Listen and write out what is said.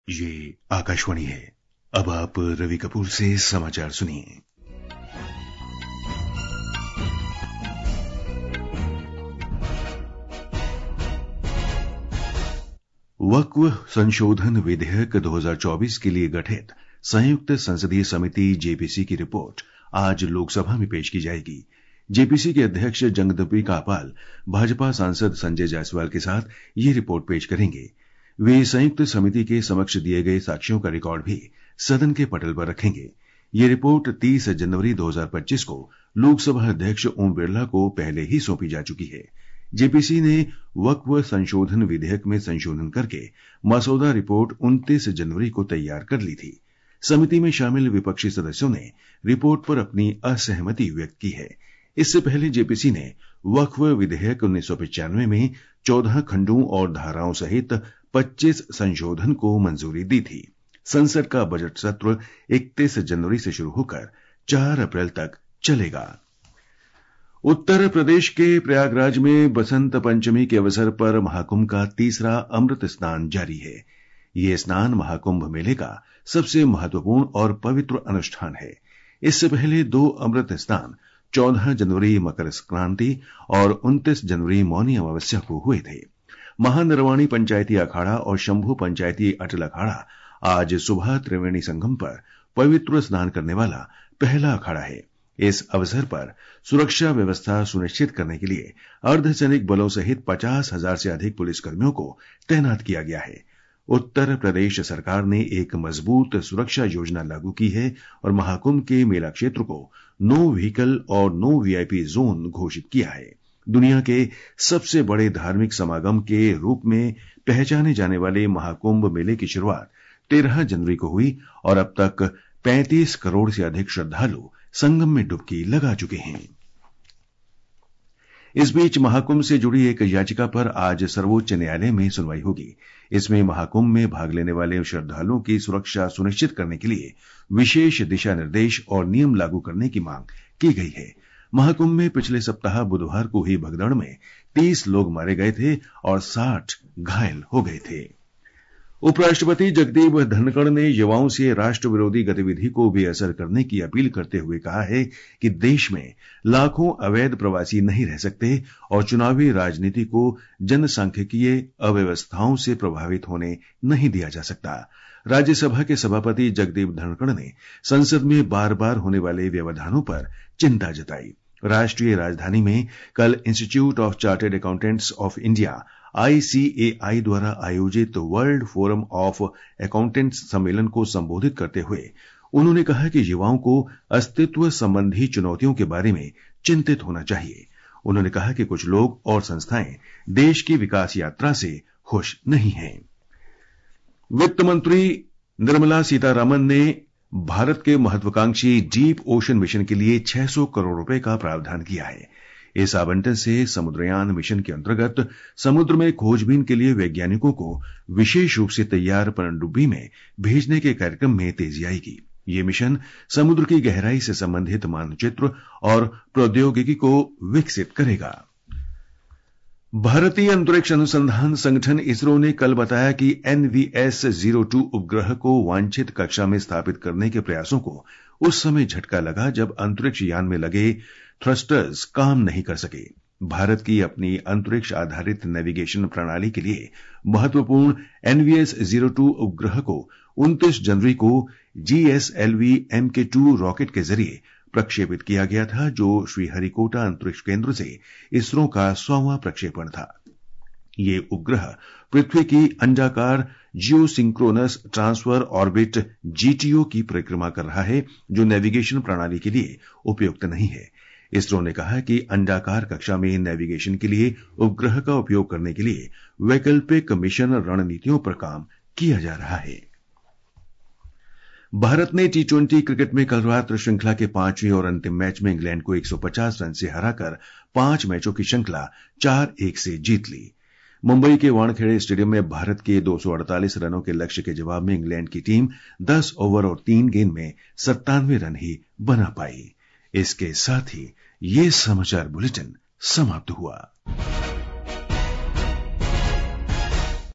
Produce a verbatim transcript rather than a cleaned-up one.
ये आकाशवाणी है। अब आप रवि कपूर से समाचार सुनिए। वक्फ संशोधन विधेयक दो हज़ार चौबीस के लिए गठित संयुक्त संसदीय समिति जेपीसी की रिपोर्ट आज लोकसभा में पेश की जाएगी। जेपीसी के अध्यक्ष जगदम्बिका पाल भाजपा सांसद संजय जायसवाल के साथ ये रिपोर्ट पेश करेंगे। वे संयुक्त समिति के समक्ष दिए गए साक्ष्यों का रिकॉर्ड भी सदन के पटल पर रखेंगे। ये रिपोर्ट तीस जनवरी दो हज़ार पच्चीस को लोकसभा अध्यक्ष ओम बिरला को पहले ही सौंपी जा चुकी है। जेपीसी ने वक्फ संशोधन विधेयक में संशोधन करके मसौदा रिपोर्ट उनतीस जनवरी को तैयार कर ली थी। समिति में शामिल विपक्षी सदस्यों ने रिपोर्ट पर अपनी असहमति व्यक्त की है। इससे पहले जेपीसी ने वक्फ विधेयक उन्नीस सौ पचानवे में चौदह खंडों और धाराओं सहित पच्चीस संशोधन को मंजूरी दी थी। संसद का बजट सत्र इकतीस जनवरी से शुरू होकर चार अप्रैल तक चलेगा। उत्तर प्रदेश के प्रयागराज में बसंत पंचमी के अवसर पर महाकुंभ का तीसरा अमृत स्नान जारी है। ये स्नान महाकुंभ मेले का सबसे महत्वपूर्ण और पवित्र अनुष्ठान है। इससे पहले दो अमृत स्नान चौदह जनवरी मकर संक्रांति और उनतीस जनवरी मौनी अमावस्या को हुए थे। महानिर्वाणी पंचायती अखाड़ा और शंभू पंचायती अटल अखाड़ा आज सुबह त्रिवेणी संगम पर पवित्र स्नान करने वाला पहला अखाड़ा है। इस अवसर पर सुरक्षा व्यवस्था सुनिश्चित करने के लिए अर्धसैनिक बलों सहित पचास हजार से अधिक पुलिसकर्मियों को तैनात किया गया है। उत्तर प्रदेश सरकार ने एक मजबूत सुरक्षा योजना लागू की है और महाकुंभ के मेला क्षेत्र को नो व्हीकल और नो वीआईपी जोन घोषित किया है। दुनिया के सबसे बड़े धार्मिक समागम के रूप में पहचाने जाने वाले महाकुंभ मेले की शुरुआत तेरह जनवरी को हुई और अब तक पैंतीस करोड़ से अधिक श्रद्धालु संगम में डुबकी लगा चुके हैं। इस बीच महाकुंभ से जुड़ी एक याचिका पर आज सर्वोच्च न्यायालय में सुनवाई होगी। इसमें महाकुंभ में भाग लेने वाले श्रद्धालुओं की सुरक्षा सुनिश्चित करने के लिए विशेष दिशा निर्देश और नियम लागू करने की मांग की गई है। महाकुंभ में पिछले सप्ताह बुधवार को हुई भगदड़ में तीस लोग मारे गए थे और साठ घायल हो गए थे। उपराष्ट्रपति जगदीप धनखड़ ने युवाओं से राष्ट्र विरोधी गतिविधि को बेअसर करने की अपील करते हुए कहा है कि देश में लाखों अवैध प्रवासी नहीं रह सकते और चुनावी राजनीति को जनसांख्यिकीय अव्यवस्थाओं से प्रभावित होने नहीं दिया जा सकता। राज्यसभा के सभापति जगदीप धनखड़ ने संसद में बार बार होने वाले व्यवधानों पर चिंता जताई। राष्ट्रीय राजधानी में कल institute of chartered accountants of India ICAI द्वारा आयोजित वर्ल्ड फोरम ऑफ अकाउंटेंट्स सम्मेलन को संबोधित करते हुए उन्होंने कहा कि युवाओं को अस्तित्व संबंधी चुनौतियों के बारे में चिंतित होना चाहिए। उन्होंने कहा कि कुछ लोग और संस्थाएं देश की विकास यात्रा से खुश नहीं हैं। वित्त मंत्री निर्मला सीतारामन ने भारत के महत्वाकांक्षी डीप ओशन मिशन के लिए छह सौ करोड़ रुपए का प्रावधान किया है। इस आवंटन से समुद्रयान मिशन के अंतर्गत समुद्र में खोजबीन के लिए वैज्ञानिकों को विशेष रूप से तैयार पनडुब्बी में भेजने के कार्यक्रम में तेजी आएगी। ये मिशन समुद्र की गहराई से संबंधित मानचित्र और प्रौद्योगिकी को विकसित करेगा। भारतीय अंतरिक्ष अनुसंधान संगठन इसरो ने कल बताया कि एनवीएस ज़ीरो टू उपग्रह को वांछित कक्षा में स्थापित करने के प्रयासों को उस समय झटका लगा जब अंतरिक्ष यान में लगे थ्रस्टर्स काम नहीं कर सके। भारत की अपनी अंतरिक्ष आधारित नेविगेशन प्रणाली के लिए महत्वपूर्ण एनवीएस ज़ीरो टू उपग्रह को उनतीस जनवरी को GSLV M K two rocket के जरिए प्रक्षेपित किया गया था, जो श्रीहरिकोटा अंतरिक्ष केंद्र से इसरो का सौवां प्रक्षेपण था। ये उपग्रह पृथ्वी की अंडाकार जियोसिंक्रोनस ट्रांसफर ऑर्बिट जीटीओ की परिक्रमा कर रहा है, जो नेविगेशन प्रणाली के लिए उपयुक्त नहीं है। इसरो ने कहा कि अंडाकार कक्षा में नेविगेशन के लिए उपग्रह का उपयोग करने के लिए वैकल्पिक मिशन रणनीतियों पर काम किया जा रहा है। भारत ने टी ट्वेंटी क्रिकेट में कल रात श्रृंखला के पांचवें और अंतिम मैच में इंग्लैंड को एक सौ पचास रन से हराकर पांच मैचों की श्रृंखला चार एक से जीत ली। मुंबई के वानखेड़े स्टेडियम में भारत के दो सौ अड़तालीस रनों के लक्ष्य के जवाब में इंग्लैंड की टीम दस ओवर और तीन गेंद में सत्तानवे रन ही बना पाई। इसके साथ ही ये समाचार बुलेटिन समाप्त हुआ।